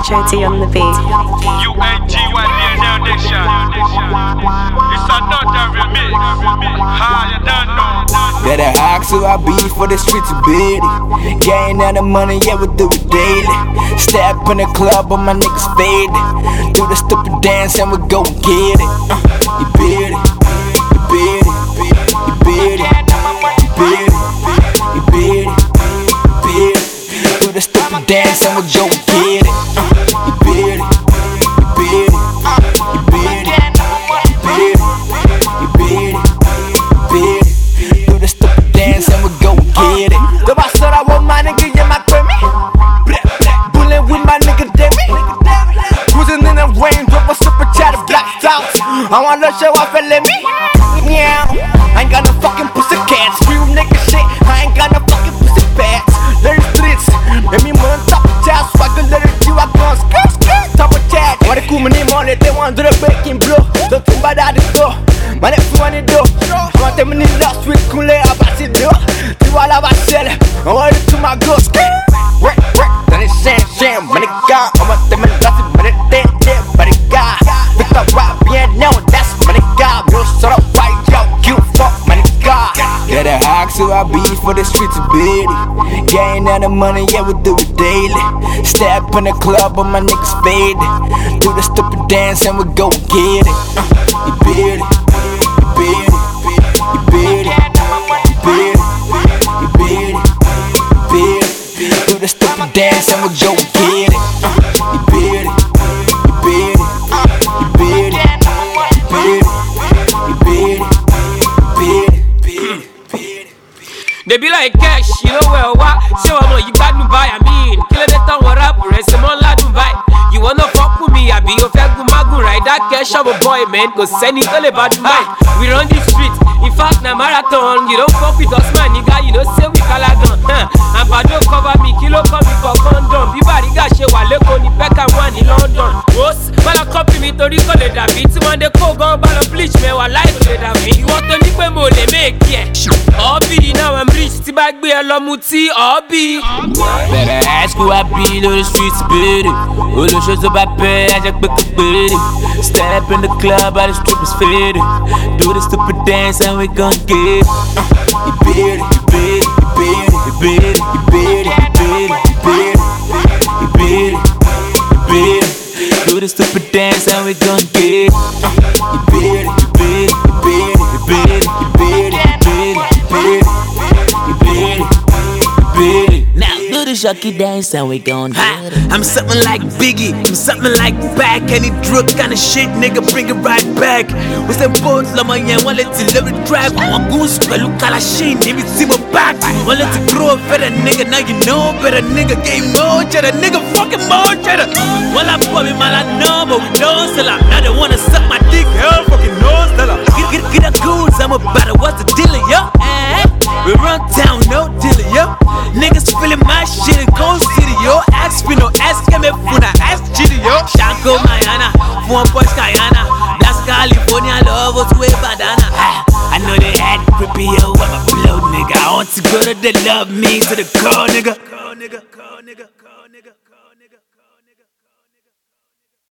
Metro T on the beat. UAG1 Nation. It's another remix. How you done know? Better hawk so I be for the streets of Biddy. Gain all the money, yeah, we do it daily. Step in the club, but my niggas faded. Do the stupid dance and we go get it. You beat it, you beat it, you beat it, you beat it, you beat it, you beat it. Do the stupid dance and we go get it. You beat it, you beat it, you beat it, you beat it, you beat it, you beat it. Do the stupid dance and we go get it. The boss said I want my nigga in my Grammy. Bullin' with my nigga Demi. Cruising in the rain, drop a super chat of black out. I wanna show off and let me. Yeah, I ain't got no fucking pussy cats. Real nigga shit, I ain't got no fucking pussy fats. Little streets, let me run top of chat. So I can let it you, I gon' skirt, top of chat. Wanna cool me name on it, they want to the breaking blow. Don't think about that, it's go. Man, if you wanna do, I want them in the last week, cool lay up, I see do. Do all of my shit, I want it to my ghost. Work, then it's sham, man, it got. I want them in the last week, man, it dead, but it got. Pick up right, bien, now, that's man, it got. Real sort of white, yo, cute, fuck, man, it got. Yeah, the hawk, so I be for the streets of Biddy. Gain all the money, yeah, we do it daily. Step in the club, but my niggas faded. Do the stupid dance and we go get it. You beat it, you beat it, you beat it, you beat it, you beat it, you beat it. Do the stupid dance and we go get it. You beat it, you beat it, you beat it, you beat it, you beat it, you beat it. They be like cash, you know where what? Show them what you got to buy. I mean, kill it on what up, rest them on la Dubai. You wanna fuck with me? I be your fag magu ride that cash of a boy, man. Go send it all about Dubai. We run the street, in fact, na marathon. You don't fuck with us, man, nigga. You know, say we calagan. And Bado cover me, kilo come me for condom. People nigga she wale ko ni peka one in London. Boss, mala copy me to rico le da beat. Man, they call gun ball bleach me while life le da beat. You want to nick me more, they make yeah. Hobby, now I'm rich. Tibag be a lomuti, hobby. Better ask who I be, to the streets Biddy. All the shows about pay, I just pick up Biddy. Step in the club, all the strippers faded. Do the stupid dance and we gon' get it. You beat it, you beat it, you beat it, you beat it, you beat it, you beat it, you beat it, you beat it. Do the stupid dance and we gon' get it. You beat it, you beat it, you beat it, you beat it, you beat it, you beat it, you beat it, you beat it, you beat it. Now do the shocky dance and we gon' get it. I'm something like Biggie, I'm something like back. Any drug kind of shit, nigga, bring it right back. With them boats, lama yan, one let it let it drag. One goose, but look at la sheen, if it's in my back. One let it grow better, nigga, now you know better, nigga. Game more cheddar, nigga, fucking more cheddar. Well, I put me mal, I know, but we don't sell out. Now they wanna suck my dick, hell, fucking nose, tell get a goons, I'm about it, what's the deal, yo? We run town, no deal, yo. Niggas feeling my shit in Cold City, yo. Ask me, no ask me, funa, ask Chidi, yo. Shanko, Mayana, Fuan Poch, Kayana. That's California, love, what's way badana. I know they had creepy, yo, I'm a blow, nigga. I want to go to the love me, to the core, nigga.